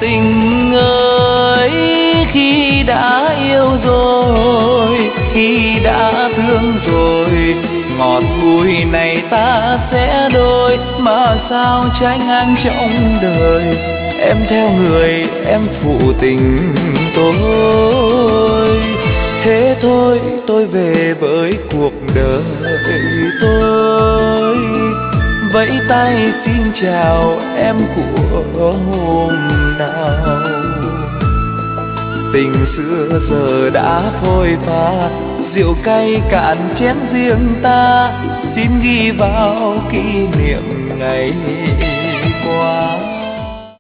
Tình ơi, khi đã yêu rồi, khi đã thương rồi, ngọt bùi này ta sẽ đôi, mà sao tránh anh trong đời. Em theo người, em phụ tình tôi. Thế thôi, tôi về với cuộc đời tôi, vẫy tay xin chào em của hôm nào. Tình xưa giờ đã phôi pha, rượu cay cạn chén riêng ta, xin ghi vào kỷ niệm ngày